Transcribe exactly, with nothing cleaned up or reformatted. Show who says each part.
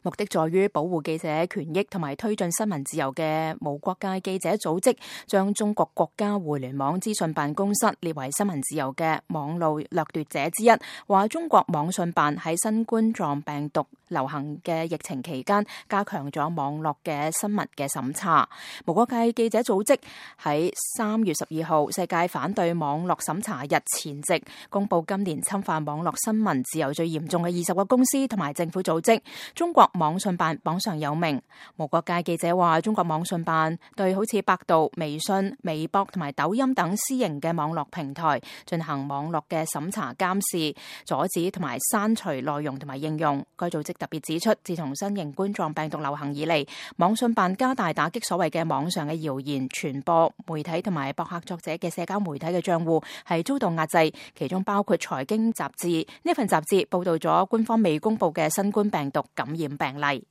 Speaker 1: 目的在於保護記者權益同埋推進新聞自由嘅無國界記者組織，將中國國家互聯網資訊辦公室列為新聞自由嘅網路掠奪者之一，話中國網信辦喺新冠狀病毒流行嘅疫情期間加強咗網絡嘅新聞嘅審查。無國界記者組織喺三月十二號世界反對網絡審查日前夕公布今年侵犯網絡新聞自由最嚴重嘅二十個公司同埋政府組織，中國網信辦榜上有名。無國界記者話，中國網信辦對好似百度、微信、微博同埋抖音等私營嘅網絡平台進行網絡嘅審查監視，阻止同埋刪除內容同埋應用。該組織特別指出，自從新型冠狀病毒流行以嚟，網信辦加大打擊所謂嘅網上嘅謠言傳播，媒體同埋博客作者嘅社交媒體嘅賬戶係遭到壓制，其中包括財經雜誌。呢份雜誌報道咗官方未公布嘅新冠病毒感染病例。